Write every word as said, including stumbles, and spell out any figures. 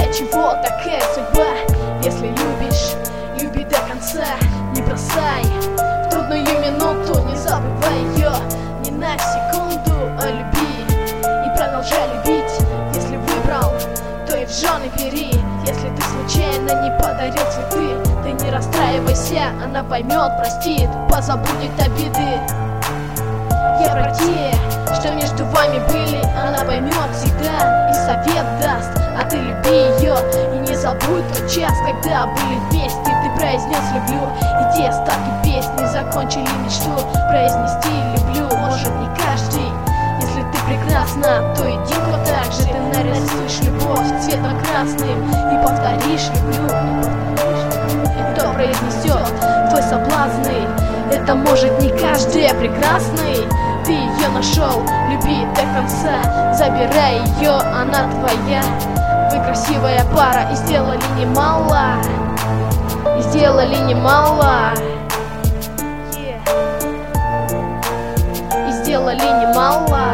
для чего такая судьба? Если любишь, люби до конца, не бросай в трудную минуту, не забывай ее ни на секунду, а люби и продолжай любить. Если выбрал, то и в жены бери. Если ты случайно не подарил цветы, ты не расстраивайся, она поймет, простит, позабудет обиды. Я про те, что между вами были, она поймет всегда и совет даст. А ты люби ее и не забудь тот час, когда были вместе. Ты произнес «люблю», и те остатки песни закончили мечту произнести «люблю». Может, не каждый, если ты прекрасна, то и Динго так же. Ты нарисуешь любовь цветом красным и повторишь «люблю». И кто произнесет твой соблазны, это может не каждый, а прекрасный. Ты ее нашел, люби до конца, забирай ее, она твоя. Вы красивая пара и сделали немало, и сделали немало, yeah. И сделали немало.